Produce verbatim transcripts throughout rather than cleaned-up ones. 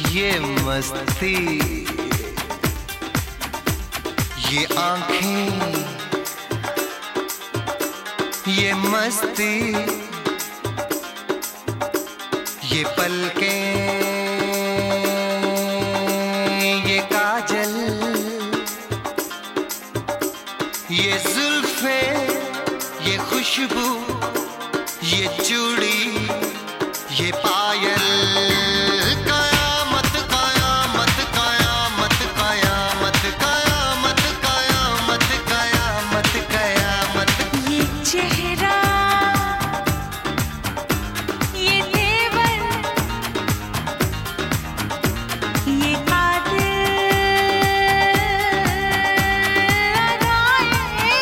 ये मस्ती, ये आंखें, ये मस्ती, ये पलकें, ये काजल, ये जुल्फे, ये खुशबू, ये चूड़ी, ये पायल, कयामत कयामत कयामत कयामत कयामत कयामत कयामत कयामत। ये चेहरा, ये तेवर, ये कातिल अदाएं,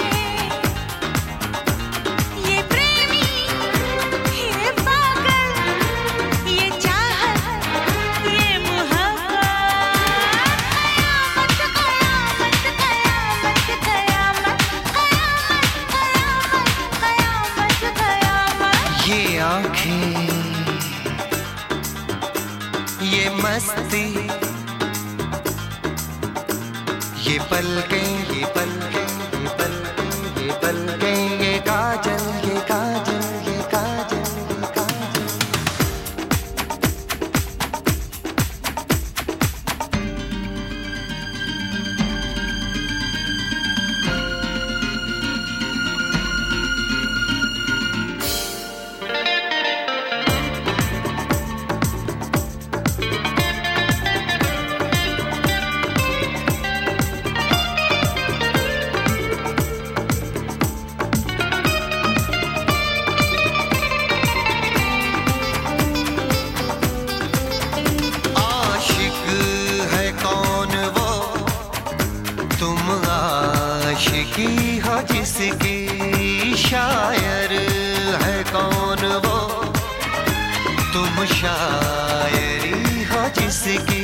ये प्रेमी, ये पागल, ये चाहत, ये मोहब्बत, कयामत कयामत कयामत कयामत कयामत कयामत कयामत। ये आंखें, ये मस्ती, ये पलकें, ये पलकें, ये पलकें, ये पलकें, ये काजल, ये काजल, ये काजल, ये काजल। आशिक है कौन वो, तुम आशिकी हो जिसकी, शायर है कौन वो, तुम शायरी हो जिसकी।